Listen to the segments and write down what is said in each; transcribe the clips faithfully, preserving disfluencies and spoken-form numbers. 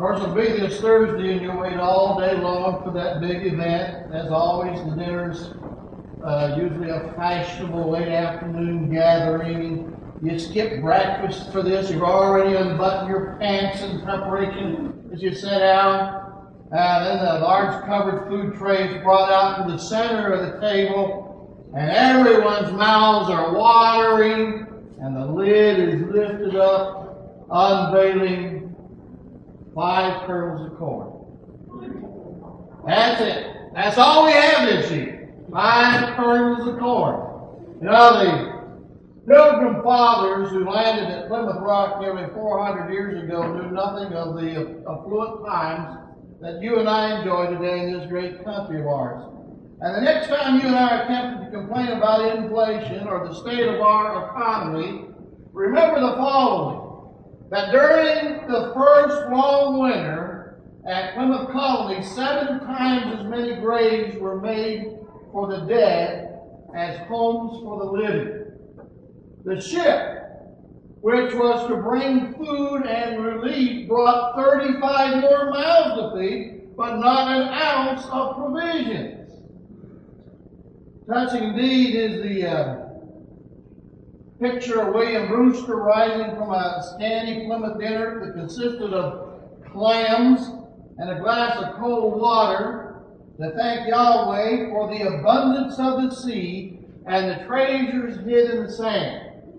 course, it'll be this Thursday, and you'll wait all day long for that big event. As always, the dinner's uh, usually a fashionable late afternoon gathering. You skip breakfast for this. You've already unbuttoned your pants in preparation as you sit down. Uh, then the large covered food tray is brought out to the center of the table, and everyone's mouths are watering, and the lid is lifted up, unveiling five kernels of corn. That's it. That's all we have this year. Five kernels of corn. You know, the Pilgrim Fathers who landed at Plymouth Rock nearly four hundred years ago knew nothing of the affluent times that you and I enjoy today in this great country of ours. And the next time you and I are tempted to complain about inflation or the state of our economy, remember the following: that during the first long winter at Plymouth Colony, seven times as many graves were made for the dead as homes for the living. The ship, which was to bring food and relief, brought thirty-five more mouths to feed, but not an ounce of provisions. Touching indeed is the uh, picture of William Brewster rising from a scanty Plymouth dinner that consisted of clams and a glass of cold water to thank Yahweh for the abundance of the sea and the treasures hid in the sand.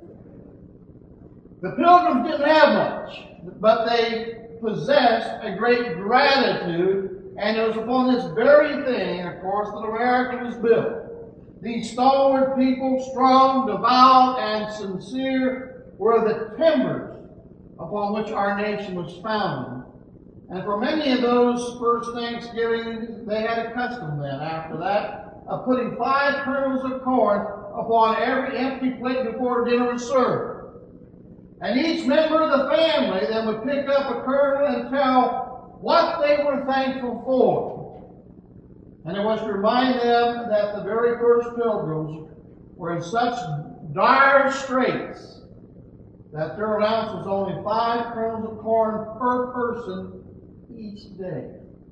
The Pilgrims didn't have much, but they possessed a great gratitude, and it was upon this very thing, of course, that America was built. These stalwart people, strong, devout, and sincere, were the timbers upon which our nation was founded. And for many of those first Thanksgiving, they had a custom then, after that, of putting five kernels of corn upon every empty plate before dinner was served. And each member of the family then would pick up a kernel and tell what they were thankful for. And it was to remind them that the very first pilgrims were in such dire straits that their allowance was only five kernels of corn per person each day.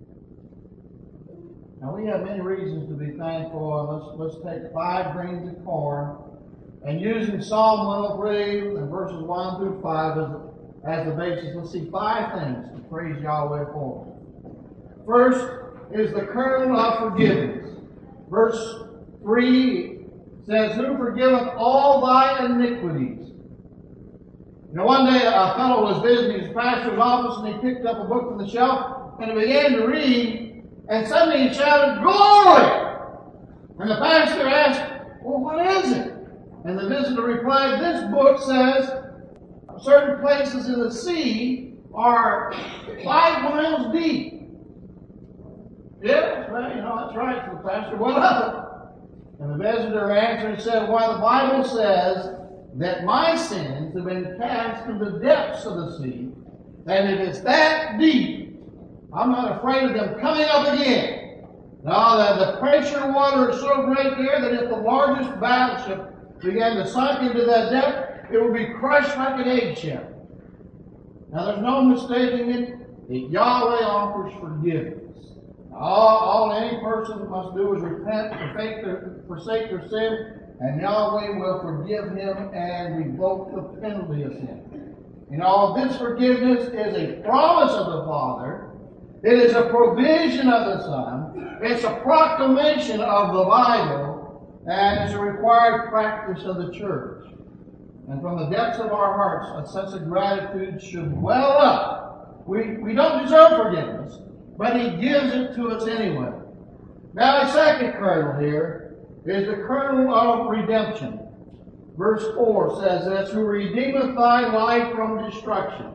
Now, we have many reasons to be thankful. Let's, let's take five grains of corn, and using Psalm one oh three and verses one through five as, as the basis, let's see five things to praise Yahweh for. First is the kernel of forgiveness. Verse three says, "Who forgiveth all thy iniquities?" You know, one day a fellow was visiting his pastor's office, and he picked up a book from the shelf, and he began to read, and suddenly he shouted, "Glory!" And the pastor asked, "Well, what is it?" And the visitor replied, "This book says certain places in the sea are five miles deep." "Yes, well, you know, that's right," said the pastor. "What of it?" And the visitor answered and said, "Why, the Bible says that my sins have been cast into the depths of the sea, and if it's that deep, I'm not afraid of them coming up again. Now, the, the pressure of water is so great there that if the largest battleship began to sink into that depth, it would be crushed like an eggshell." Now, there's no mistaking it, that Yahweh offers forgiveness. All, all any person must do is repent, forsake their, forsake their sin, and Yahweh will forgive him and revoke the penalty of sin. You know, this forgiveness is a promise of the Father. It is a provision of the Son. It's a proclamation of the Bible. And it's a required practice of the church. And from the depths of our hearts, a sense of gratitude should well up. We, we don't deserve forgiveness, but He gives it to us anyway. Now, a second kernel here is the kernel of redemption. Verse four says this, "Who redeemeth thy life from destruction."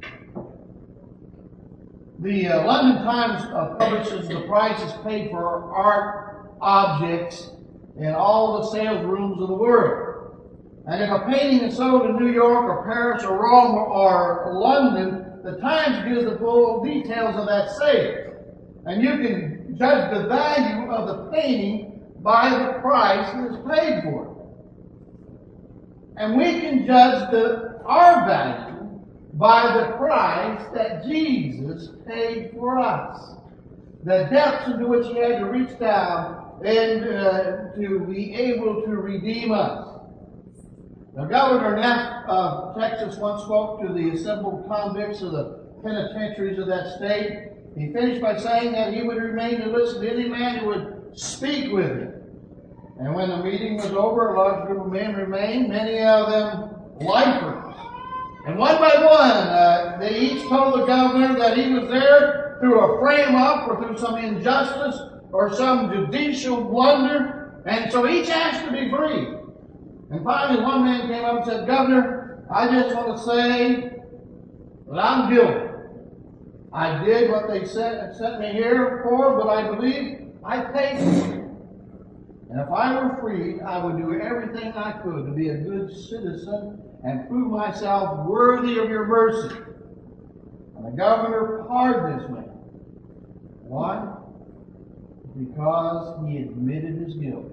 The uh, London Times uh, publishes the prices paid for art objects in all the sales rooms of the world. And if a painting is sold in New York or Paris or Rome or London, the Times gives the full details of that sale. And you can judge the value of the painting by the price that is paid for it. And we can judge the, our value by the price that Jesus Jesus paid for us. The depths into which He had to reach down and uh, to be able to redeem us. Now, Governor Neff of Texas once spoke to the assembled convicts of the penitentiaries of that state. He finished by saying that he would remain to listen to any man who would speak with him. And when the meeting was over, a large group of men remained, many of them lifers. And one by one, uh, they each told the governor that he was there through a frame-up or through some injustice or some judicial blunder. And so each asked to be free. And finally, one man came up and said, "Governor, I just want to say that I'm guilty. I did what they sent, sent me here for, but I believe I paid for it. And if I were free, I would do everything I could to be a good citizen and prove myself worthy of your mercy." And the governor pardoned this man. Why? Because he admitted his guilt.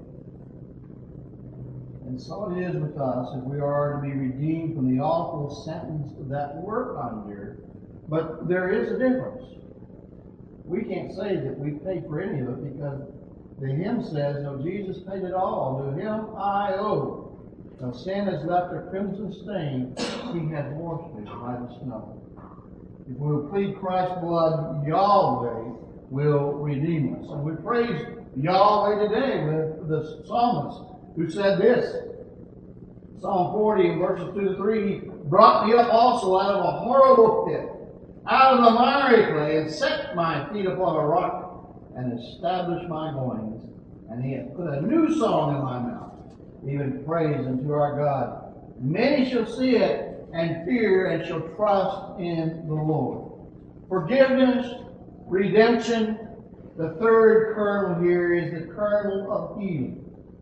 And so it is with us if we are to be redeemed from the awful sentence that we're under. But there is a difference. We can't say that we paid for any of it because the hymn says, "No, Jesus paid it all. To Him I owe. No sin has left a crimson stain. He has washed me by the snow." If we will plead Christ's blood, Yahweh will redeem us. And we praise Yahweh today with the psalmist who said this. Psalm forty, verses two to three, "He brought me up also out of a horrible pit, out of the miry clay, and set my feet upon a rock, and established my goings. And He hath put a new song in my mouth, even praise unto our God. Many shall see it, and fear, and shall trust in the Lord." Forgiveness, redemption. The third kernel here is the kernel of healing.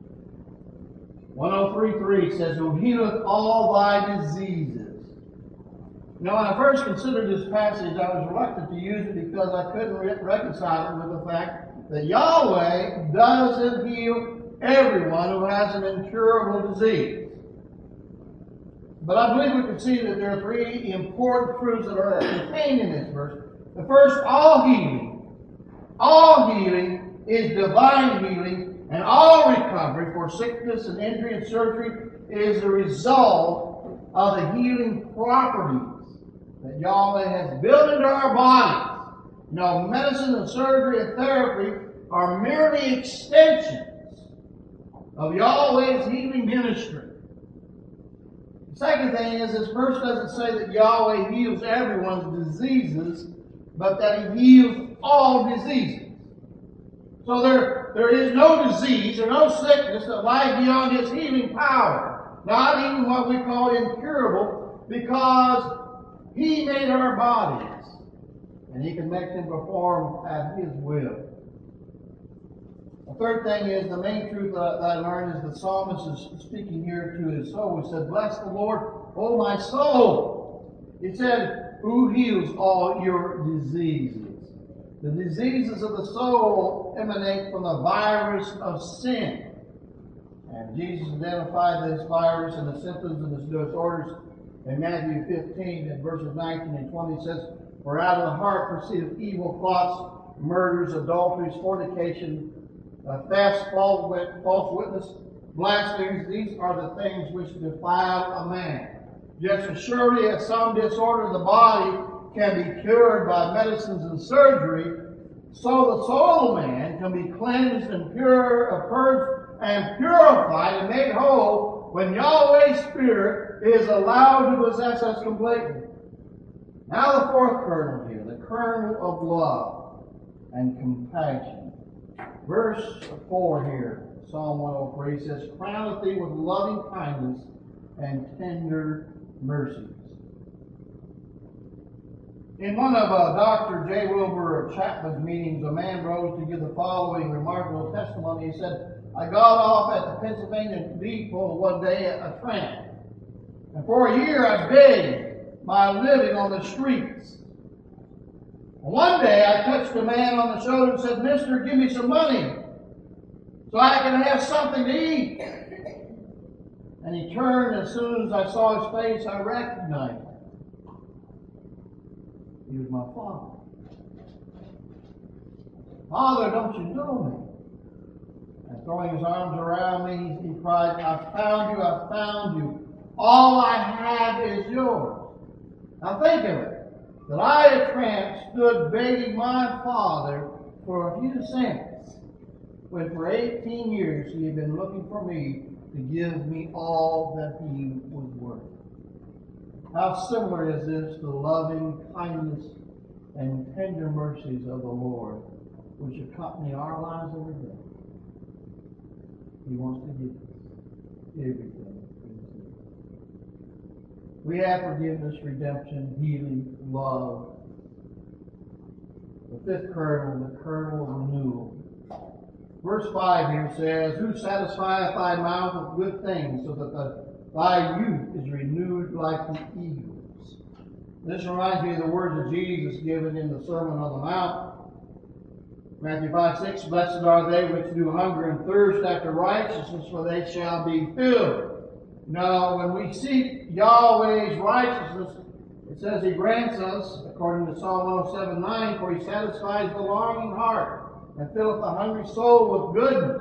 one oh three three says, "Who healeth all thy diseases." Now, when I first considered this passage, I was reluctant to use it because I couldn't re- reconcile it with the fact that Yahweh doesn't heal everyone who has an incurable disease. But I believe we can see that there are three important truths that are contained in this verse. The first, all healing, all healing is divine healing, and all recovery for sickness and injury and surgery is the result of the healing properties that Yahweh has built into our bodies. You know, medicine and surgery and therapy are merely extensions of Yahweh's healing ministry. The second thing is, this verse doesn't say that Yahweh heals everyone's diseases, but that He heals all diseases. So there, there is no disease or no sickness that lies beyond His healing power. Not even what we call incurable, because He made our bodies, and He can make them perform at His will. The third thing is, the main truth that I learned is the psalmist is speaking here to his soul. He said, "Bless the Lord, O my soul." He said, "Who heals all your diseases?" The diseases of the soul emanate from the virus of sin. And Jesus identified this virus and the symptoms and the disorders in Matthew fifteen, and verses nineteen and twenty. It says, "For out of the heart proceedeth evil thoughts, murders, adulteries, fornication, uh, thefts, false, wit- false witness, blasphemies. These are the things which defile a man." Just as surely as some disorder of the body can be cured by medicines and surgery, so the soul of man can be cleansed and pure, uh, purged and purified and made whole when Yahweh's Spirit is allowed to possess us completely. Now the fourth kernel here, the kernel of love and compassion. Verse four here, Psalm one oh three says, "Crowneth thee with loving kindness and tender mercies." In one of uh, Doctor J. Wilbur Chapman's meetings, a man rose to give the following remarkable testimony. He said, "I got off at the Pennsylvania depot one day at a tramp, and for a year I begged my living on the streets. One day I touched a man on the shoulder and said, 'Mister, give me some money so I can have something to eat.' And he turned, and as soon as I saw his face, I recognized him. He was my Father. Father, don't you know me? And throwing his arms around me, he cried, I found you, I found you. All I have is yours. Now think of it. That I, a tramp, stood begging my Father for a few cents, when for eighteen years he had been looking for me to give me all that he was worth. How similar is this to the loving kindness and tender mercies of the Lord, which accompany our lives every day. He wants to give us everything. We have forgiveness, redemption, healing, love. The fifth kernel, the kernel of renewal. Verse five here says, Who satisfieth thy mouth with good things, so that the, thy youth is renewed like the eagles. This reminds me of the words of Jesus given in the Sermon on the Mount. Matthew five six, Blessed are they which do hunger and thirst after righteousness, for they shall be filled. Now, when we seek Yahweh's righteousness, it says He grants us, according to Psalm one oh seven nine, for He satisfies the longing heart and filleth the hungry soul with goodness.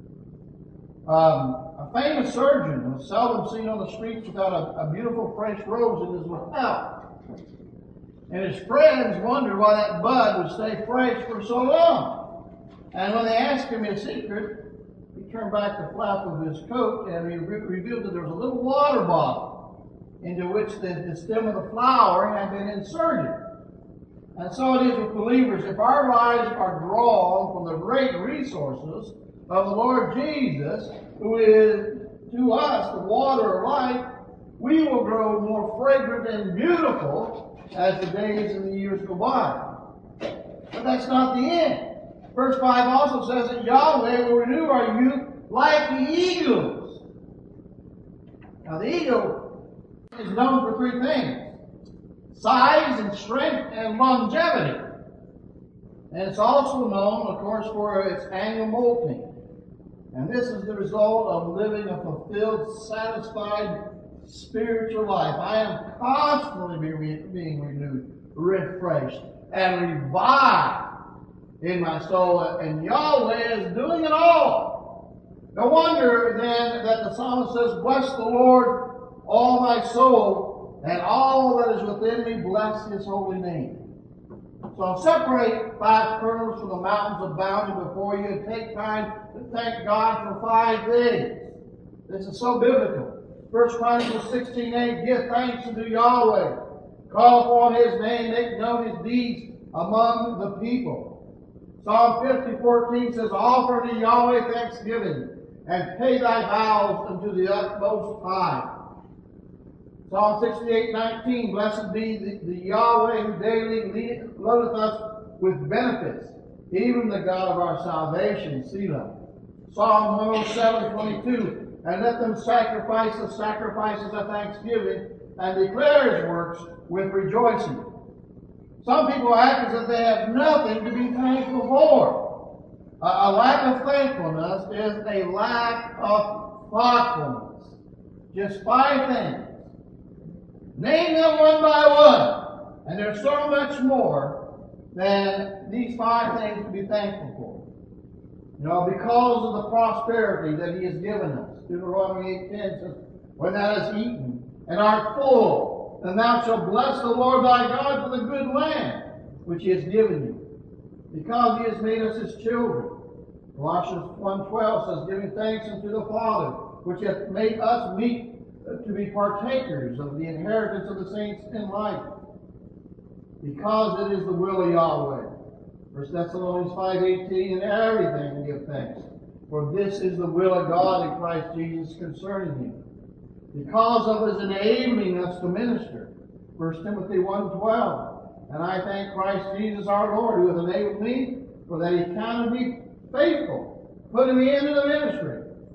Um, a famous surgeon was seldom seen on the streets without a, a beautiful fresh rose in his lapel. And his friends wondered why that bud would stay fresh for so long. And when they asked him his secret, he turned back the flap of his coat and he re- revealed that there was a little water bottle into which the, the stem of the flower had been inserted. And so it is with believers. If our lives are drawn from the great resources of the Lord Jesus, who is to us the water of life, we will grow more fragrant and beautiful as the days and the years go by. But that's not the end. Verse five also says that Yahweh will renew our youth like the eagles. Now the eagle is known for three things. Size and strength and longevity. And it's also known, of course, for its annual molting. And this is the result of living a fulfilled, satisfied spiritual life. I am constantly being renewed, refreshed, and revived in my soul, and Yahweh is doing it all. No wonder then that the psalmist says, Bless the Lord, all my soul, and all that is within me, bless His holy name. So separate five kernels from the mountains of bounty before you, and take time to thank God for five things. This is so biblical. First Chronicles sixteen eight, Give thanks unto Yahweh, call upon His name, make known His deeds among the people. Psalm fifty fourteen says, Offer to Yahweh thanksgiving, and pay thy vows unto the utmost high. Psalm sixty-eight nineteen, Blessed be the, the Yahweh who daily leadeth, loadeth us with benefits, even the God of our salvation, Selah. Psalm one oh seven twenty-two, And let them sacrifice the sacrifices of thanksgiving, and declare His works with rejoicing. Some people act as if they have nothing to be thankful for. A, a lack of thankfulness is a lack of thoughtfulness. Just five things. Name them one by one. And there's so much more than these five things to be thankful for. You know, because of the prosperity that He has given us. Deuteronomy eight ten says, When thou hast eaten and art full, and thou shalt bless the Lord thy God for the good land which He has given you, because He has made us His children. Colossians one twelve says, Giving thanks unto the Father, which hath made us meet to be partakers of the inheritance of the saints in light, because it is the will of Yahweh. First Thessalonians five eighteen, In everything give thanks, for this is the will of God in Christ Jesus concerning you, because of His enabling us to minister. First Timothy one twelve, And I thank Christ Jesus our Lord, who hath enabled me, for that He counted me faithful, putting me into the ministry.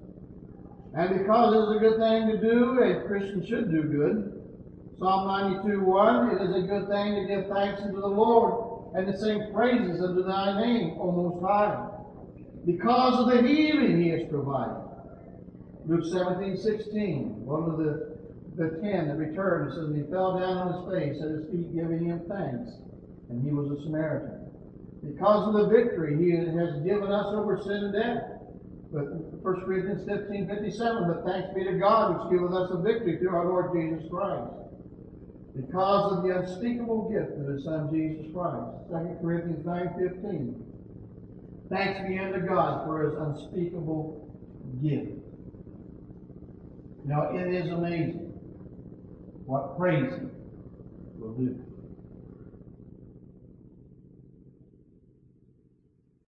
And because it is a good thing to do, a Christian should do good. Psalm ninety-two one, It is a good thing to give thanks unto the Lord, and to sing praises unto thy name, O Most High, because of the healing He has provided. Luke seventeen sixteen, one of the, the ten that returned, it says, He fell down on His face at His feet, giving Him thanks. and he was a Samaritan. Because of the victory he has given us over sin and death. But First Corinthians fifteen fifty-seven, but thanks be to God which giveth us a victory through our Lord Jesus Christ. Because of the unspeakable gift of his Son Jesus Christ. Second Corinthians nine fifteen. Thanks be unto God for his unspeakable gift. Now it is amazing what praising will do.